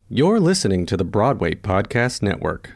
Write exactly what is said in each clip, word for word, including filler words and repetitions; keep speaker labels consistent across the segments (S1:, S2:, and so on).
S1: You're listening to the Broadway Podcast Network.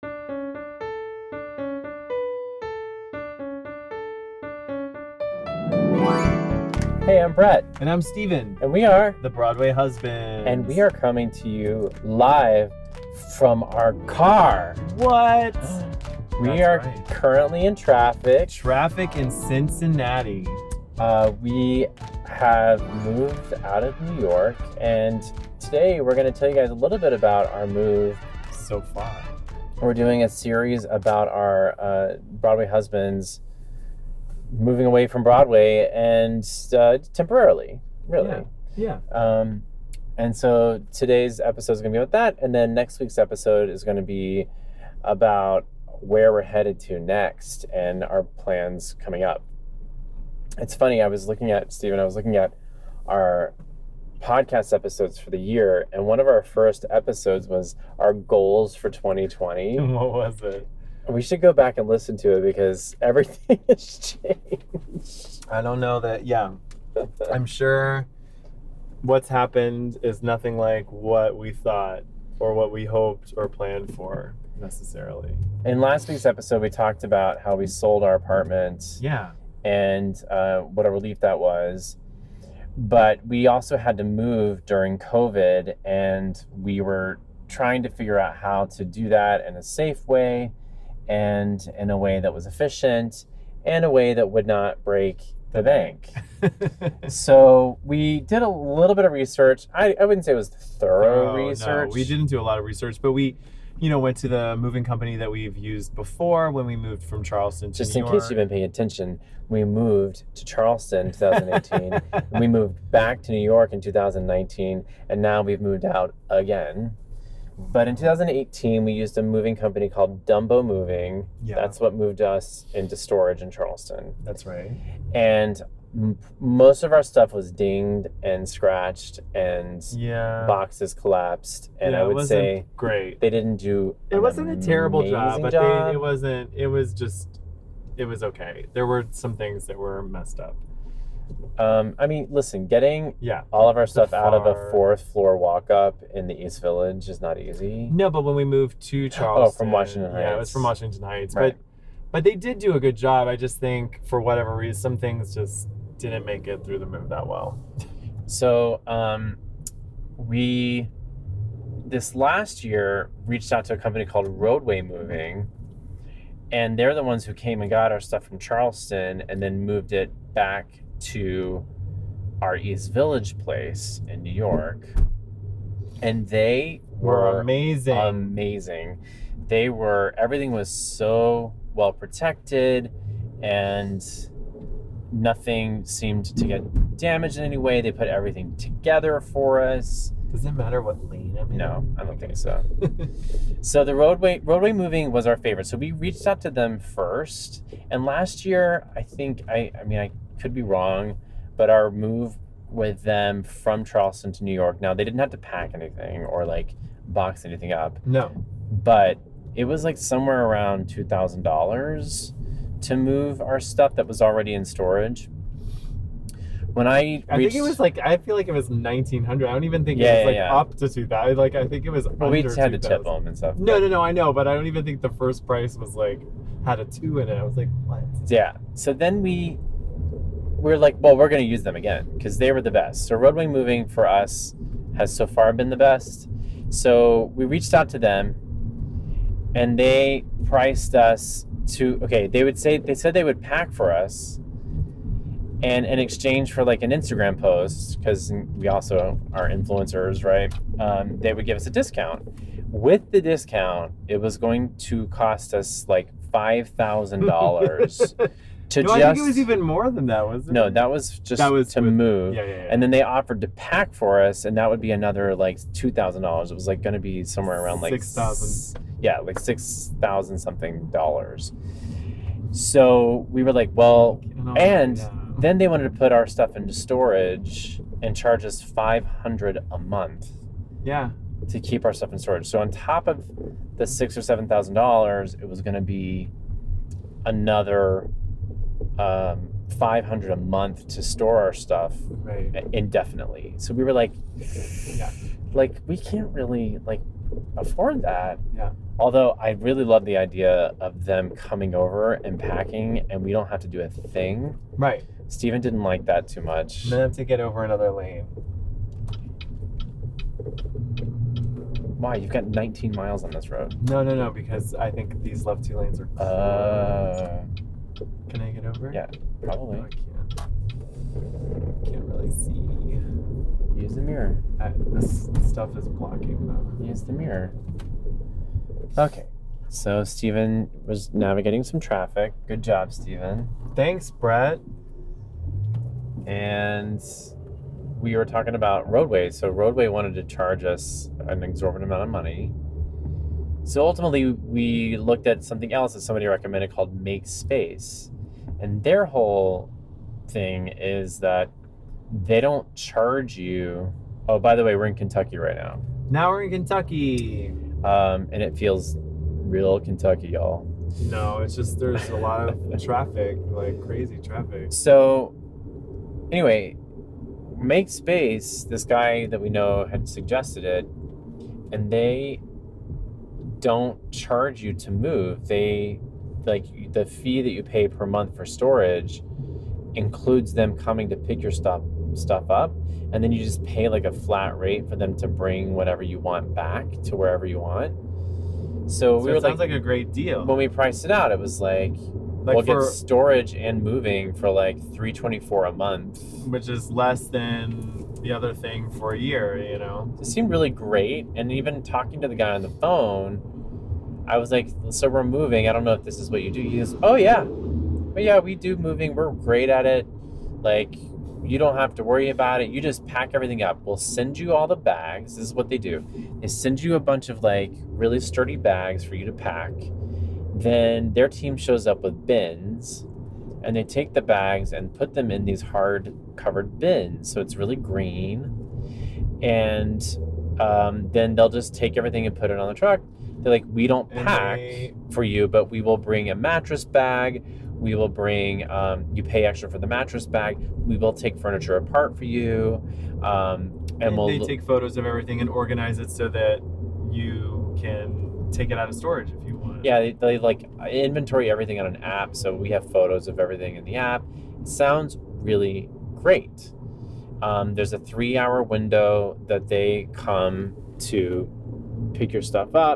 S2: Hey, I'm Brett.
S3: And I'm Steven.
S2: And we are
S3: the Broadway Husbands.
S2: And we are coming to you live from our car.
S3: What?
S2: We
S3: That's
S2: are
S3: right.
S2: currently in traffic.
S3: Traffic in Cincinnati.
S2: Uh, we have moved out of New York, and today we're going to tell you guys a little bit about our move.
S3: So far.
S2: We're doing a series about our uh, Broadway husbands moving away from Broadway and uh, temporarily, really.
S3: Yeah. yeah.
S2: Um, and so today's episode is going to be about that, and then next week's episode is going to be about where we're headed to next and our plans coming up. It's funny, I was looking at, Steven, I was looking at our podcast episodes for the year, and one of our first episodes was our goals for twenty twenty.
S3: What was it?
S2: We should go back and listen to it because everything has changed.
S3: I don't know that, yeah. I'm sure what's happened is nothing like what we thought or what we hoped or planned for necessarily.
S2: In last week's episode, we talked about how we sold our apartment.
S3: Yeah.
S2: And uh, what a relief that was. But we also had to move during COVID, and we were trying to figure out how to do that in a safe way and in a way that was efficient and a way that would not break the bank. So we did a little bit of research. I, I wouldn't say it was thorough
S3: oh,
S2: research.
S3: No, we didn't do a lot of research, but we, you know, went to the moving company that we've used before when we moved from Charleston to
S2: Just
S3: New
S2: in
S3: York.
S2: case you've been paying attention, we moved to Charleston in twenty eighteen, and we moved back to New York in two thousand nineteen, and now we've moved out again. But in two thousand eighteen, we used a moving company called Dumbo Moving.
S3: Yeah.
S2: That's what moved us into storage in Charleston.
S3: That's right.
S2: And m- most of our stuff was dinged and scratched, and
S3: Yeah.
S2: boxes collapsed. And
S3: yeah,
S2: I
S3: it
S2: would
S3: wasn't
S2: say
S3: great.
S2: they didn't do
S3: It
S2: an
S3: wasn't a terrible job,
S2: amazing
S3: but
S2: job.
S3: They, it wasn't. It was just. It was okay. There were some things that were messed up.
S2: Um, I mean, listen, getting
S3: Yeah.
S2: all of our stuff out of a
S3: far-
S2: fourth floor walk up in the East Village is not easy.
S3: No, but when we moved to Charleston,
S2: Oh, from Washington
S3: yeah, it was
S2: Heights.
S3: from Washington Heights.
S2: Right.
S3: But but they did do a good job. I just think for whatever reason, some things just didn't make it through the move that well.
S2: So, um, we this last year reached out to a company called Roadway Moving, and they're the ones who came and got our stuff from Charleston and then moved it back to our East Village place in New York. And they
S3: Were
S2: were
S3: amazing.
S2: amazing. They were, everything was so well protected, and nothing seemed to get damaged in any way. They put everything together for us.
S3: Does it matter what lane I'm in?
S2: No, I don't think so. So the roadway roadway moving was our favorite. So we reached out to them first. And last year, I think, I, I mean, I could be wrong, but our move with them from Charleston to New York, now they didn't have to pack anything or like box anything up,
S3: No.
S2: but it was like somewhere around two thousand dollars to move our stuff that was already in storage. When I
S3: I
S2: reached,
S3: think it was like, I feel like it was nineteen hundred. I don't even think
S2: Yeah,
S3: it was like
S2: yeah, yeah.
S3: up to two thousand. Like, I think it was
S2: well, we
S3: under
S2: just had to tip
S3: two thousand.
S2: them and stuff.
S3: No,
S2: but-
S3: no, no, I know, but I don't even think the first price was like, had a two in it. I was like, what?
S2: Yeah. So then we we're like, well, we're going to use them again because they were the best. So Roadway Moving for us has so far been the best. So we reached out to them, and they priced us to, okay, they would say, they said they would pack for us, and in exchange for like an Instagram post, because we also are influencers, right? Um, they would give us a discount. With the discount, it was going to cost us like five thousand dollars to
S3: No,
S2: just...
S3: I think it was even more than that, wasn't it?
S2: No, that was just
S3: That was
S2: to
S3: with-
S2: move.
S3: Yeah, yeah, yeah.
S2: And then they offered to pack for us, and that would be another like two thousand dollars. It was like going to be somewhere around like
S3: six thousand.
S2: Yeah, like six thousand something dollars. So we were like, well,
S3: Oh,
S2: and
S3: yeah.
S2: then they wanted to put our stuff into storage and charge us five hundred a month
S3: Yeah.
S2: to keep our stuff in storage. So on top of the six or seven thousand dollars, it was going to be another um, five hundred a month to store our stuff
S3: Right.
S2: indefinitely. So we were like,
S3: Yeah.
S2: like we can't really like afford that.
S3: Yeah.
S2: Although I really love the idea of them coming over and packing, and we don't have to do a thing.
S3: Right.
S2: Steven didn't like that too much.
S3: And then have to get over another lane.
S2: Why? You've got nineteen miles on this road.
S3: No, no, no, because I think these left two lanes are closed.
S2: Uh,
S3: Can I get over?
S2: yeah, probably.
S3: No, I can't. Can't really see.
S2: Use the mirror.
S3: I, this stuff is blocking though.
S2: Use the mirror. Okay. So Steven was navigating some traffic. Good job, Steven.
S3: Thanks, Brett.
S2: And we were talking about Roadway. So Roadway wanted to charge us an exorbitant amount of money. So ultimately, we looked at something else that somebody recommended called Make Space. And their whole thing is that they don't charge you. Oh, by the way, we're in Kentucky right now.
S3: Now we're in Kentucky.
S2: Um, and it feels real Kentucky, y'all.
S3: No, it's just there's a lot of traffic, like crazy traffic.
S2: So, anyway, Make Space, this guy that we know had suggested it, and they don't charge you to move. They, like, the fee that you pay per month for storage includes them coming to pick your stuff stuff up, and then you just pay like a flat rate for them to bring whatever you want back to wherever you want. So,
S3: So
S2: we
S3: it
S2: were
S3: sounds
S2: like,
S3: like a great deal.
S2: when we priced it out, it was like,
S3: Like
S2: we'll
S3: for,
S2: get storage and moving for like three twenty-four a month.
S3: which is less than the other thing for a year, you know.
S2: It seemed really great, and even talking to the guy on the phone, I was like, so we're moving, I don't know if this is what you do. He goes, oh yeah, but yeah, we do moving, we're great at it, like, you don't have to worry about it, you just pack everything up. We'll send you all the bags. This is what they do. They send you a bunch of like really sturdy bags for you to pack. Then their team shows up with bins, and they take the bags and put them in these hard covered bins. So it's really green. And um, then they'll just take everything and put it on the truck. They're like, we don't
S3: And
S2: pack
S3: they-
S2: for you, but we will bring a mattress bag. We will bring, um, you pay extra for the mattress bag. We will take furniture apart for you. Um, and,
S3: And
S2: we'll
S3: they take photos of everything and organize it so that you can take it out of storage if you want.
S2: Yeah, they, they like inventory everything on an app, so we have photos of everything in the app. It sounds really great. Um, there's a three-hour window that they come to pick your stuff up,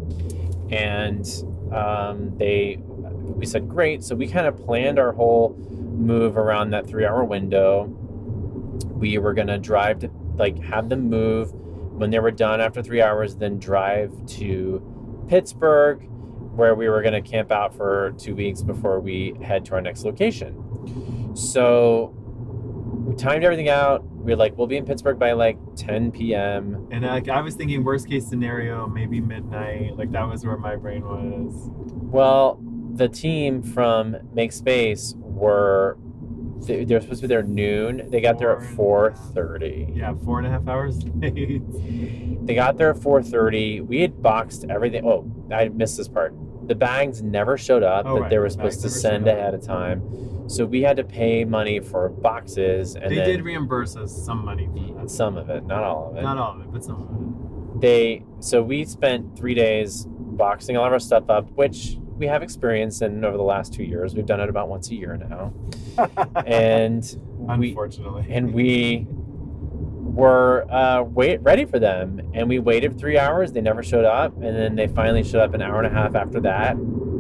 S2: and um, they we said great. So we kind of planned our whole move around that three-hour window. We were gonna drive to like have them move when they were done after three hours, then drive to Pittsburgh, where we were going to camp out for two weeks before we head to our next location. So we timed everything out. We were like, we'll be in Pittsburgh by like ten p.m.
S3: And like I was thinking worst case scenario, maybe midnight. Like that was where my brain was.
S2: Well, the team from Make Space were, they, they were supposed to be there at noon. They got there at four thirty.
S3: Yeah, four and a half hours late.
S2: They got there at four thirty. We had boxed everything. Oh, I missed this part. The bags never showed up
S3: Oh,
S2: that
S3: right.
S2: they were
S3: The
S2: supposed
S3: bags
S2: to
S3: never
S2: send
S3: showed up.
S2: ahead of time. So we had to pay money for boxes, and
S3: They
S2: then
S3: did reimburse us some money for that.
S2: some of it, not all of it.
S3: Not all of it, but some of
S2: They so we spent three days boxing all of our stuff up, which we have experience in over the last two years. We've done it about once a year now,
S3: it.
S2: and we
S3: Unfortunately.
S2: and we were uh, wait ready for them, and we waited three hours. They never showed up, and then they finally showed up an hour and a half after that,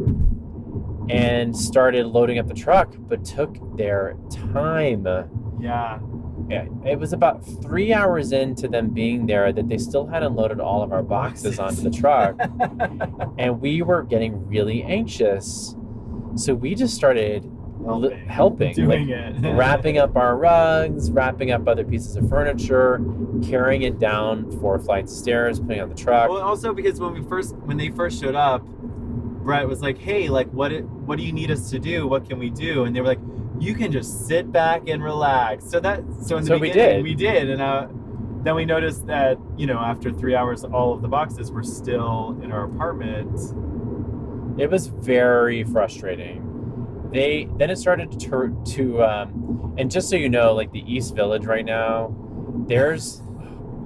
S2: and started loading up the truck, but took their time.
S3: Yeah.
S2: Yeah, it was about three hours into them being there that they still hadn't loaded all of our boxes onto the truck, and we were getting really anxious. So we just started li-
S3: Helping.
S2: helping,
S3: Doing
S2: like,
S3: it.
S2: wrapping up our rugs, wrapping up other pieces of furniture, carrying it down four flights of stairs, putting it on the truck.
S3: Well, also because when we first when they first showed up, Brett was like, "Hey, like, what it, what do you need us to do? What can we do?" And they were like, "You can just sit back and relax." So that so in the
S2: So we
S3: beginning
S2: did.
S3: we did, and uh, then we noticed that you know after three hours, all of the boxes were still in our apartment.
S2: It was very frustrating. They then it started to tur- to um, and just so you know, like the East Village right now, there's like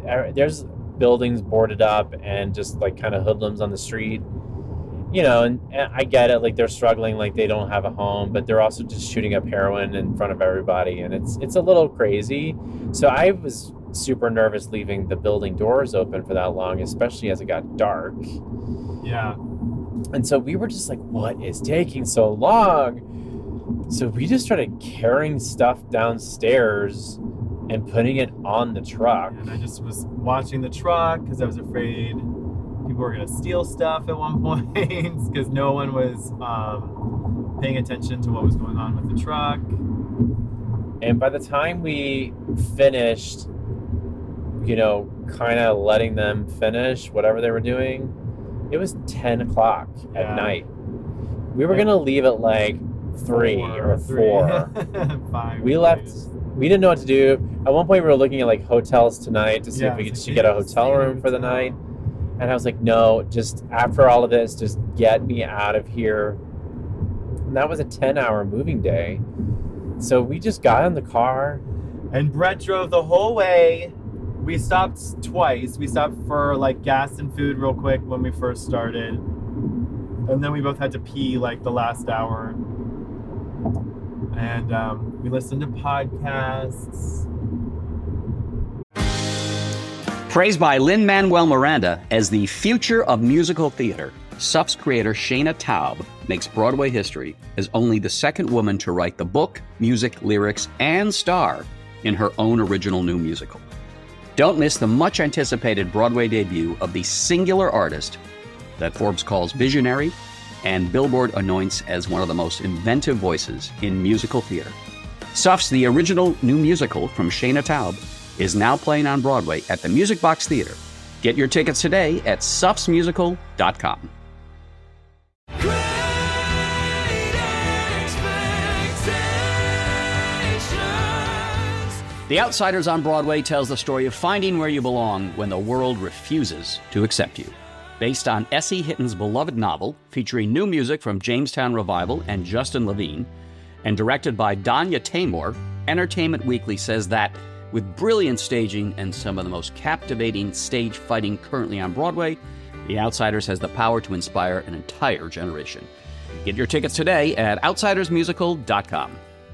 S2: er, there's buildings boarded up and just like kind of hoodlums on the street, you know, and, and I get it, like they're struggling, like they don't have a home, but they're also just shooting up heroin in front of everybody, and it's it's a little crazy. So I was super nervous leaving the building doors open for that long, especially as it got dark.
S3: Yeah.
S2: And so we were just like, what is taking so long? So we just started carrying stuff downstairs and putting it on the truck.
S3: And I just was watching the truck because I was afraid people were going to steal stuff at one point because no one was um, paying attention to what was going on with the truck.
S2: And by the time we finished, you know, kind of letting them finish whatever they were doing, it was ten o'clock
S3: Yeah.
S2: at night. We were going to leave at like three
S3: Four,
S2: or
S3: three.
S2: four.
S3: Five.
S2: We left. We didn't know what to do. At one point, we were looking at like hotels tonight to see
S3: Yeah,
S2: if we could
S3: it's
S2: should
S3: like,
S2: get a
S3: "Hey, let's
S2: hotel
S3: stay in a
S2: room for the
S3: hotel."
S2: night. And I was like, no, just after all of this, just get me out of here. And that was a ten-hour moving day. So we just got in the car.
S3: And Brett drove the whole way. We stopped twice. We stopped for like gas and food real quick when we first started. And then we both had to pee like the last hour. And um, we listened to podcasts.
S4: Praised by Lin-Manuel Miranda as the future of musical theater, S U F's creator Shayna Taub makes Broadway history as only the second woman to write the book, music, lyrics, and star in her own original new musical. Don't miss the much-anticipated Broadway debut of the singular artist that Forbes calls visionary and Billboard anoints as one of the most inventive voices in musical theater. S U F's The Original New Musical from Shayna Taub is now playing on Broadway at the Music Box Theater. Get your tickets today at sufs musical dot com. The Outsiders on Broadway tells the story of finding where you belong when the world refuses to accept you. Based on Essie Hitton's beloved novel, featuring new music from Jamestown Revival and Justin Levine, and directed by Danya Taymor, Entertainment Weekly says that with brilliant staging and some of the most captivating stage fighting currently on Broadway, The Outsiders has the power to inspire an entire generation. Get your tickets today at outsiders musical dot com.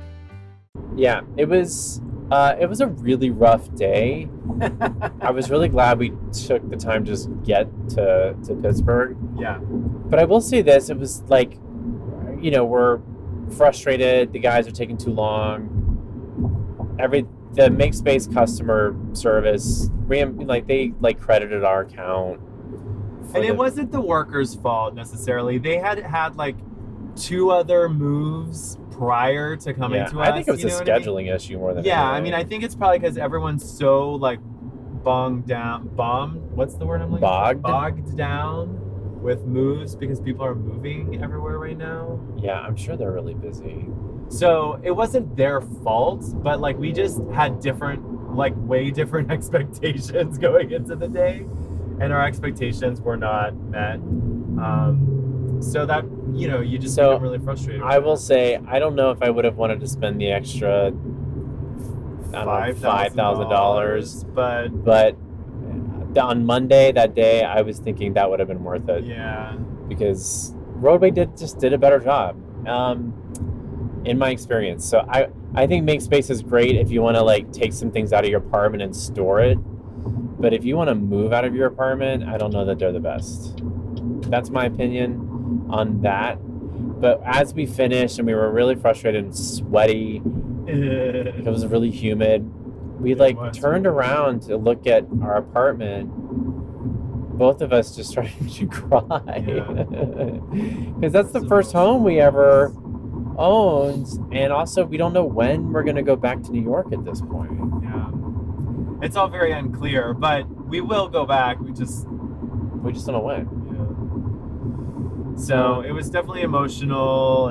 S2: Yeah, it was uh, it was a really rough day. I was really glad we took the time to just get to, to Pittsburgh.
S3: Yeah.
S2: But I will say this, it was like, you know, we're frustrated, the guys are taking too long. Every the MakeSpace customer service, like they like credited our account.
S3: And
S2: the,
S3: it wasn't the workers' fault necessarily. They had had like two other moves prior to coming
S2: yeah,
S3: to us.
S2: I think it was
S3: you
S2: a
S3: know what I mean?
S2: scheduling issue more than
S3: Yeah,
S2: anything.
S3: I mean, I think it's probably because everyone's so like bonged down, bombed. What's the word I'm looking for?
S2: Bogged?
S3: Bogged down with moves because people are moving everywhere right now.
S2: Yeah, I'm sure they're really busy.
S3: So it wasn't their fault, but like we just had different, like way different expectations going into the day, and our expectations were not met. Um, so that, you know, you just
S2: So,
S3: become really frustrated.
S2: I will say, I don't know if I would have wanted to spend the extra, I don't know, five thousand dollars.
S3: But
S2: But on Monday, that day, I was thinking that would have been worth it.
S3: yeah,
S2: Because Broadway did just did a better job, um, in my experience. So I, I think MakeSpace is great if you want to like take some things out of your apartment and store it. But if you want to move out of your apartment, I don't know that they're the best. That's my opinion on that. But as we finished and we were really frustrated and sweaty, it was really humid, we
S3: It
S2: like
S3: was.
S2: turned around to look at our apartment. Both of us just started to cry. Because that's the
S3: So
S2: first home we ever owned. And also, we don't know when we're going to go back to New York at this point.
S3: yeah. It's all very unclear, but we will go back. We just,
S2: We just don't know when.
S3: yeah. So it was definitely emotional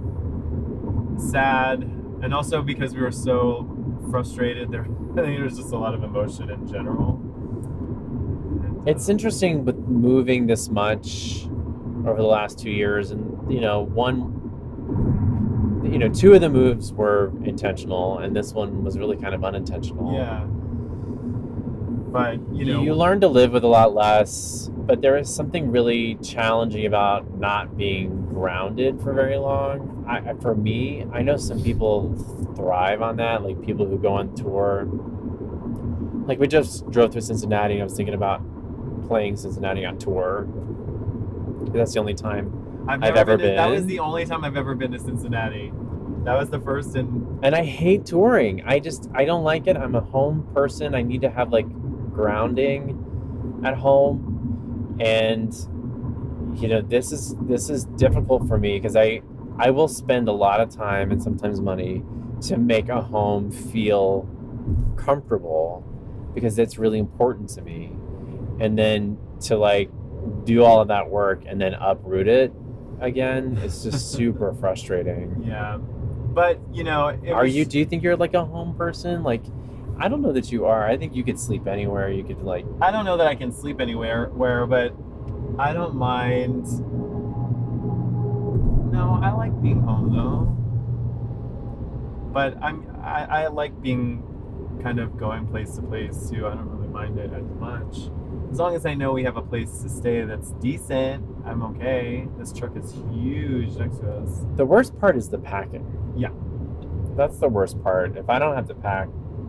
S3: and sad, and also because we were so frustrated. There, I think there was just a lot of emotion in general. And,
S2: It's
S3: uh,
S2: interesting with moving this much over the last two years. And, you know, one, you know, two of the moves were intentional, and this one was really kind of unintentional.
S3: Yeah. But, you know.
S2: You learn to live with a lot less, but there is something really challenging about not being grounded for very long. I, I- for me, I know some people thrive on that, like people who go on tour. Like we just drove through Cincinnati and I was thinking about playing Cincinnati on tour. That's the only time
S3: I've,
S2: I've
S3: never
S2: ever
S3: been. to- that was
S2: been.
S3: the only time I've ever been to Cincinnati. That was the first, and
S2: And I hate touring. I just, I don't like it. I'm a home person. I need to have like grounding at home. And, you know, this is, this is difficult for me because I, I will spend a lot of time and sometimes money to make a home feel comfortable because it's really important to me. And then to like do all of that work and then uproot it again, it's just super frustrating.
S3: yeah. But, you know. It
S2: Are
S3: was,
S2: you? Do you think you're like a home person? Like, I don't know that you are. I think you could sleep anywhere. You could like.
S3: I don't know that I can sleep anywhere, where, but I don't mind. No, I like being home though. But I'm I, I like being kind of going place to place too. I don't really mind it as much. As long as I know we have a place to stay that's decent, I'm okay. This truck is huge next to us.
S2: The worst part is the packing.
S3: Yeah.
S2: That's the worst part. If I don't have to pack,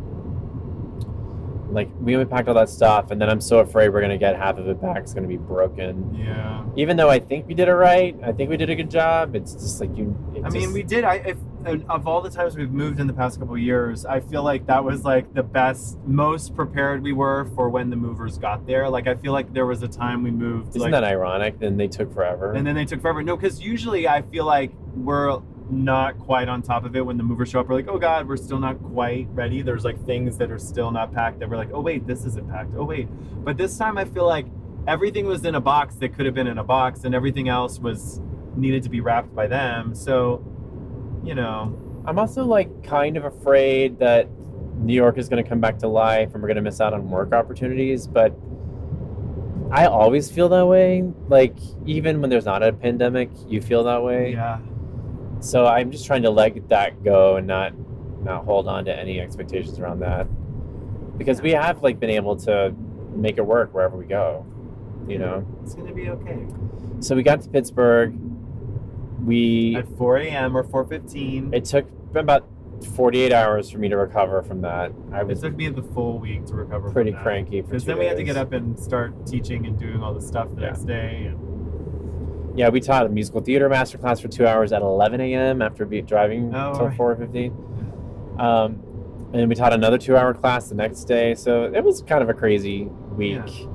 S2: like we only packed all that stuff, and then I'm so afraid we're gonna get half of it back. It's gonna be broken.
S3: Yeah.
S2: Even though I think we did it right, I think we did a good job. It's just like you. It
S3: I
S2: just,
S3: mean, we did. I if of all the times we've moved in the past couple of years, I feel like that was like the best, most prepared we were for when the movers got there. Like I feel like there was a time we moved.
S2: Isn't
S3: like,
S2: that ironic? Then they took forever.
S3: and then they took forever. No, because usually I feel like we're not quite on top of it when the movers show up. We're like, oh God, we're still not quite ready. There's like things that are still not packed that we're like, oh wait, this isn't packed. Oh wait. But this time I feel like everything was in a box that could have been in a box and everything else was needed to be wrapped by them. So, you know.
S2: I'm also like kind of afraid that New York is going to come back to life and we're going to miss out on work opportunities, but I always feel that way. Like even when there's not a pandemic, you feel that way.
S3: Yeah.
S2: So I'm just trying to let that go and not not hold on to any expectations around that. Because we have like been able to make it work wherever we go, you know.
S3: It's going to be okay.
S2: So we got to Pittsburgh. We
S3: At four a.m. or four fifteen.
S2: it took about forty-eight hours for me to recover from that. I
S3: It
S2: was
S3: took me the full week to recover
S2: pretty
S3: from that.
S2: cranky for
S3: Because
S2: two
S3: then we had to
S2: days.
S3: get up and start teaching and doing all the stuff the
S2: Yeah.
S3: next day. And
S2: Yeah, we taught a musical theater masterclass for two hours at eleven a.m. after be driving
S3: Oh,
S2: until
S3: right.
S2: four fifteen. Um, and then we taught another two-hour class the next day. So it was kind of a crazy week.
S3: Yeah.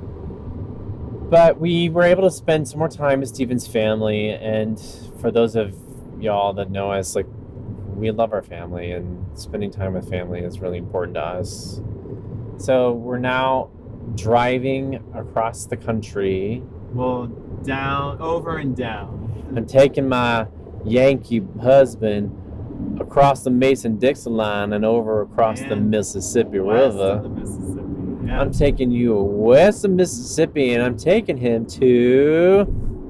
S2: But we were able to spend some more time with Stephen's family. And for those of y'all that know us, like, we love our family, and spending time with family is really important to us. So we're now driving across the country.
S3: Well, down, over and down.
S2: I'm taking my Yankee husband across the Mason-Dixon line and over across the
S3: And
S2: Mississippi
S3: West
S2: River.
S3: of the Mississippi. Yeah.
S2: I'm taking you west of Mississippi, and I'm taking him to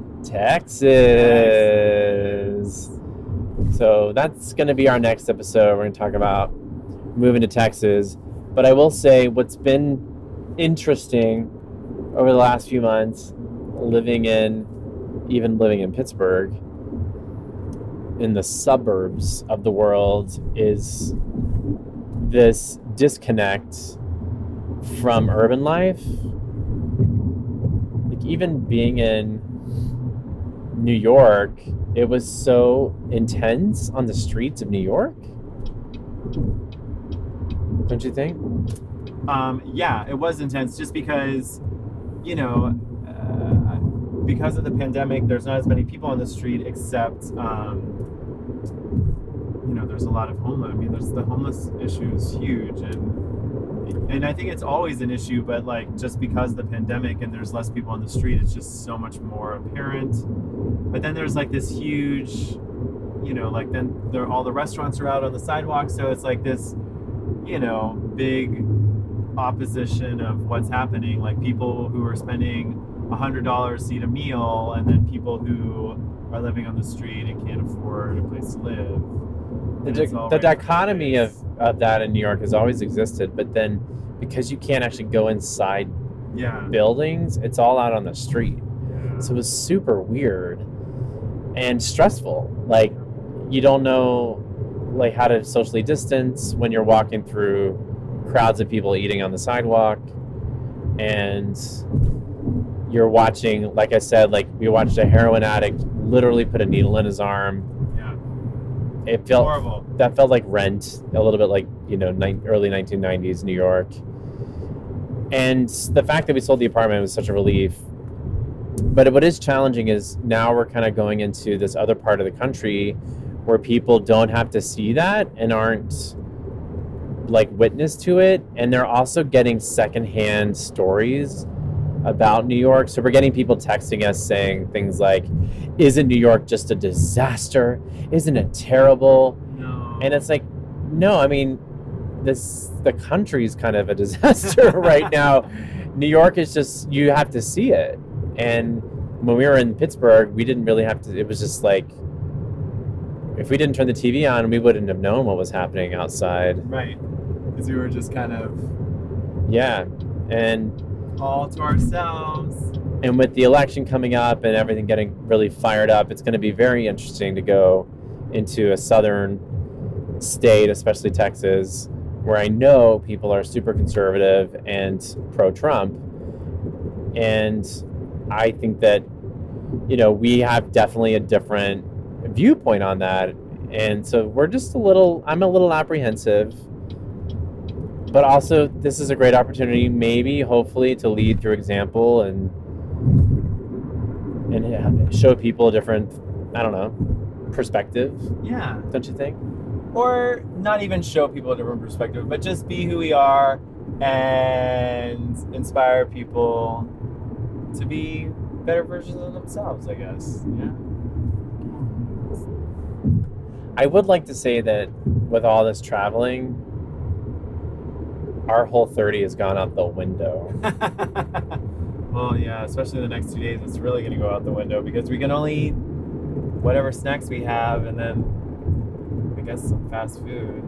S2: Texas. So that's going to be our next episode. We're going to talk about moving to Texas. But I will say what's been interesting over the last few months, living in, even living in Pittsburgh, in the suburbs of the world, is this disconnect from urban life. Like even being in New York, it was so intense on the streets of New York. Don't you think?
S3: Um, yeah, it was intense just because, you know, uh, because of the pandemic, there's not as many people on the street except, um, you know, there's a lot of homeless. I mean, there's the homeless issue is huge. And and I think it's always an issue, but like just because of the pandemic and there's less people on the street, it's just so much more apparent. But then there's like this huge, you know, like then there all the restaurants are out on the sidewalk, so it's like this, you know, big opposition of what's happening. Like people who are spending a hundred dollars to eat a meal, and then people who are living on the street and can't afford a place to live.
S2: the,
S3: And
S2: di-
S3: it's all
S2: the
S3: right in front
S2: dichotomy
S3: your
S2: of,
S3: face.
S2: of that in New York has always existed, but then because you can't actually go inside
S3: Yeah.
S2: buildings, it's all out on the street.
S3: Yeah.
S2: So it was super weird and stressful. Like, you don't know like how to socially distance when you're walking through crowds of people eating on the sidewalk, and you're watching, like I said, like we watched a heroin addict literally put a needle in his arm.
S3: Yeah.
S2: It felt
S3: Horrible.
S2: that felt like Rent, a little bit like, you know, ni- early nineteen nineties New York. And the fact that we sold the apartment was such a relief. But what is challenging is now we're kind of going into this other part of the country where people don't have to see that and aren't like witness to it. And they're also getting secondhand stories about New York. So we're getting people texting us saying things like, isn't New York just a disaster? Isn't it terrible?
S3: No.
S2: And it's like, no, I mean, this the country's kind of a disaster right now. New York is just, you have to see it. And when we were in Pittsburgh, we didn't really have to, it was just like, if we didn't turn the T V on, we wouldn't have known what was happening outside.
S3: Right. Because we were just kind of
S2: Yeah. And
S3: all to ourselves.
S2: and with the election coming up and everything getting really fired up, it's going to be very interesting to go into a southern state, especially Texas, where I know people are super conservative and pro-Trump. And I think that, you know, we have definitely a different viewpoint on that. And so we're just a little, I'm a little apprehensive. But also, this is a great opportunity, maybe, hopefully, to lead through example and and show people a different, I don't know, perspective.
S3: Yeah.
S2: Don't you think?
S3: Or not even show people a different perspective, but just be who we are and inspire people to be better versions of themselves, I guess. Yeah.
S2: I would like to say that with all this traveling, our whole thirty has gone out the window.
S3: Well, yeah, especially the next two days, it's really going to go out the window because we can only eat whatever snacks we have and then I guess some fast food.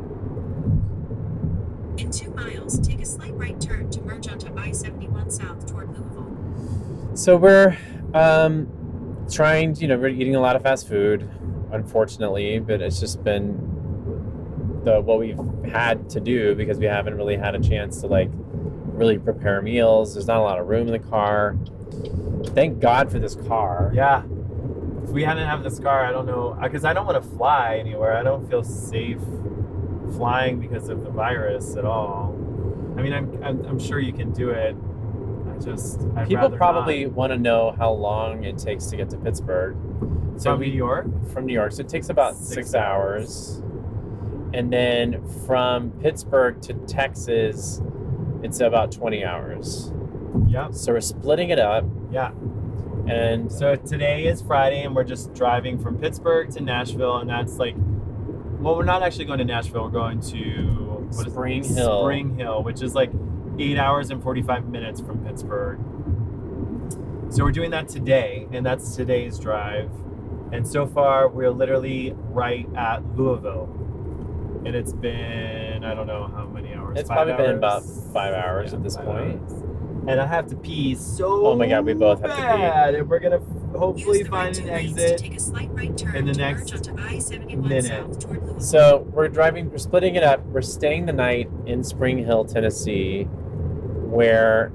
S5: In two miles, take a slight right turn to merge onto I seventy-one south toward Louisville.
S2: So we're um, trying, you know, we're eating a lot of fast food, unfortunately, but it's just been the what we've had to do because we haven't really had a chance to like really prepare meals. There's not a lot of room in the car. Thank God for this car.
S3: Yeah. If we hadn't have this car, I don't know, because I don't want to fly anywhere. I don't feel safe flying because of the virus at all. I mean, I'm I'm, I'm sure you can do it. I just I'd
S2: People
S3: rather
S2: probably
S3: not.
S2: want to know how long it takes to get to Pittsburgh. So
S3: From
S2: we,
S3: New York.
S2: From New York. So it takes about six,
S3: Six
S2: hours. And then from Pittsburgh to Texas, it's about twenty hours.
S3: Yep.
S2: So we're splitting it up.
S3: Yeah.
S2: And
S3: So today is Friday, and we're just driving from Pittsburgh to Nashville, and that's like, well, we're not actually going to Nashville. We're going to what is it?
S2: Spring Hill.
S3: Spring Hill, which is like eight hours and forty-five minutes from Pittsburgh. So we're doing that today, and that's today's drive. And so far, we're literally right at Louisville, and it's been I don't know how many hours.
S2: it's
S3: five
S2: probably been
S3: hours?
S2: about five hours
S3: Yeah,
S2: at this
S3: five
S2: point.
S3: hours. And I have to pee so
S2: Oh my God, we both have to pee.
S3: bad, and we're gonna hopefully
S5: Use the right
S3: find an
S5: two lanes to
S3: exit.
S5: take a slight right turn
S3: in the
S5: to
S3: next
S5: merge onto I seventy-one
S3: minute.
S5: south toward Louisville.
S2: So we're driving, we're splitting it up. We're staying the night in Spring Hill, Tennessee, where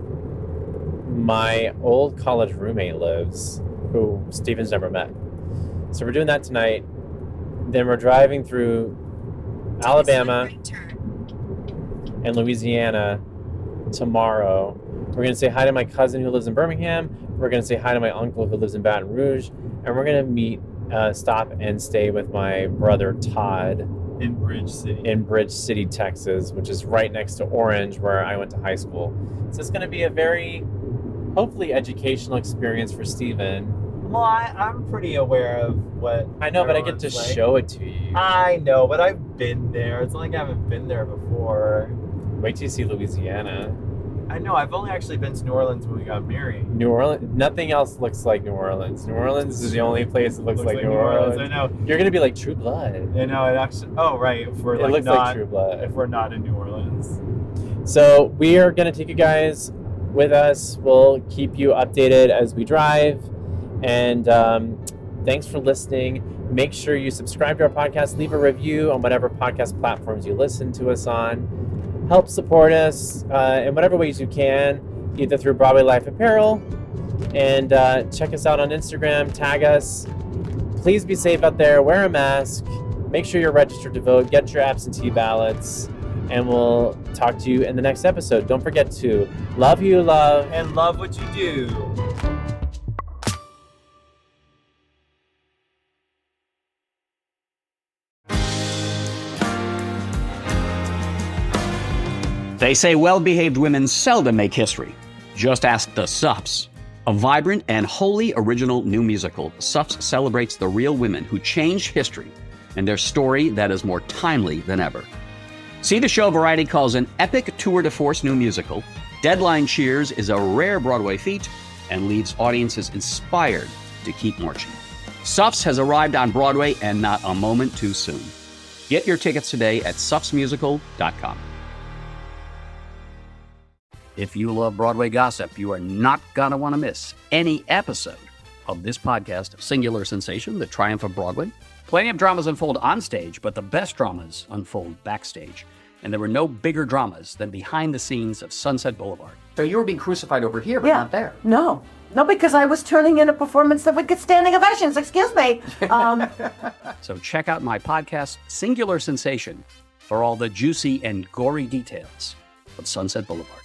S2: my old college roommate lives, who Steven's never met. So we're doing that tonight. Then we're driving through
S5: Take a
S2: Alabama
S5: slight right turn.
S2: and Louisiana tomorrow. We're going to say hi to my cousin who lives in Birmingham. We're going to say hi to my uncle who lives in Baton Rouge. And we're going to meet, uh, stop and stay with my brother Todd
S3: in Bridge City.
S2: in Bridge City, Texas, which is right next to Orange, where I went to high school. So it's going to be a very, hopefully, educational experience for Steven.
S3: Well, I, I'm pretty aware of what.
S2: I know, but I get to
S3: everyone's like.
S2: show it to you.
S3: I know, but I've been there. It's not like I haven't been there before.
S2: Wait till you see Louisiana.
S3: I know. I've only actually been to New Orleans when we got married.
S2: New Orleans, nothing else looks like New Orleans. New Orleans is the only place that looks, looks like, like New Orleans.
S3: Orleans. I know.
S2: You're gonna be like True Blood.
S3: I know. It actually. Oh, right. If we're
S2: it
S3: like
S2: looks
S3: not,
S2: like True Blood.
S3: If we're not in New Orleans.
S2: So we are gonna take you guys with us. We'll keep you updated as we drive. And um, thanks for listening. Make sure you subscribe to our podcast. Leave a review on whatever podcast platforms you listen to us on. Help support us uh, in whatever ways you can, either through Broadway Life Apparel. And uh, check us out on Instagram. Tag us. Please be safe out there. Wear a mask. Make sure you're registered to vote. Get your absentee ballots. And we'll talk to you in the next episode. Don't forget to love who you love.
S3: And love what you do.
S4: They say well-behaved women seldom make history. Just ask the Suffs. A vibrant and wholly original new musical, Suffs celebrates the real women who changed history and their story that is more timely than ever. See the show Variety calls an epic tour de force new musical. Deadline cheers is a rare Broadway feat and leaves audiences inspired to keep marching. Suffs has arrived on Broadway and not a moment too soon. Get your tickets today at suffs musical dot com. If you love Broadway gossip, you are not going to want to miss any episode of this podcast of Singular Sensation, The Triumph of Broadway. Plenty of dramas unfold on stage, but the best dramas unfold backstage. And there were no bigger dramas than behind the scenes of Sunset Boulevard.
S6: So you were being crucified over here, but
S7: Yeah.
S6: not there.
S7: No. No, because I was turning in a performance that would get standing ovations. Excuse me. Um,
S4: So check out my podcast, Singular Sensation, for all the juicy and gory details of Sunset Boulevard.